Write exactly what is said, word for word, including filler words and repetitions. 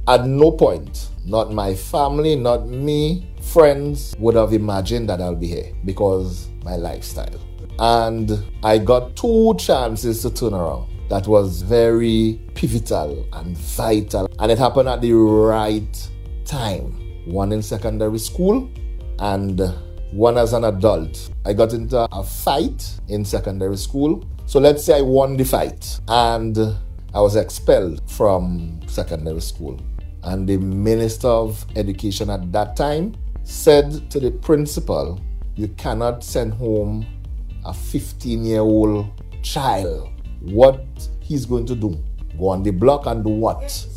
At no point, not my family, not me, friends would have imagined that I'll be here because my lifestyle. And I got two chances to turn around. That was very pivotal and vital. And it happened at the right time. One in secondary school and one as an adult. I got into a fight in secondary school. So let's say I won the fight and I was expelled from secondary school. And the Minister of Education at that time said to the principal, you cannot send home a fifteen-year-old child. What he's going to do? Go on the block and do what?